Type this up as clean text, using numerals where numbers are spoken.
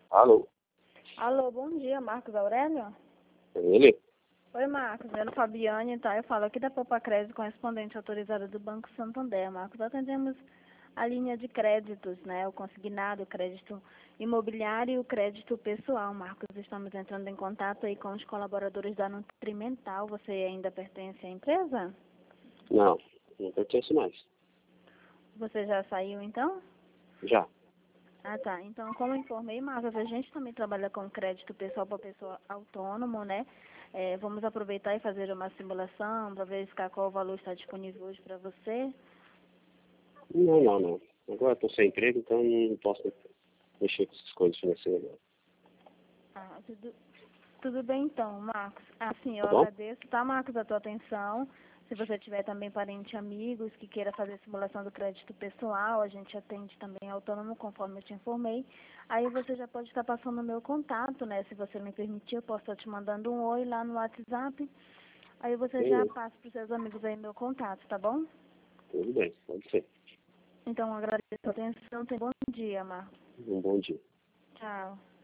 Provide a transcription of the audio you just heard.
Alô? Alô, bom dia, Marcos Aurélio? É ele? Oi, Marcos, eu sou Fabiane, tá? Eu falo aqui da Poupa Crédito, correspondente autorizada do Banco Santander, Marcos. Atendemos a linha de créditos, né? O consignado, o crédito imobiliário e o crédito pessoal, Marcos. Estamos entrando em contato aí com os colaboradores da Nutrimental. Você ainda pertence à empresa? Não, não pertence mais. Você já saiu, então? Já. Ah, tá. Então, como eu informei, Marcos, a gente também trabalha com crédito pessoal para pessoa autônomo, né? Vamos aproveitar e fazer uma simulação para verificar qual valor está disponível hoje para você. Não. Agora estou sem emprego, então não posso mexer com essas coisas financeiras. Ah, tudo bem então, Marcos. Assim, eu Tá bom? agradeço, tá, Marcos, a tua atenção. Se você tiver também parente, amigos que queira fazer simulação do crédito pessoal, a gente atende também autônomo, conforme eu te informei. Aí você já pode estar passando o meu contato, né? Se você me permitir, eu posso estar te mandando um oi lá no WhatsApp. Aí você já Sim, passa para os seus amigos aí meu contato, tá bom? tudo bem, pode ser. Então, eu agradeço a atenção. Tenha um bom dia, Marcos. Um bom dia. Tchau.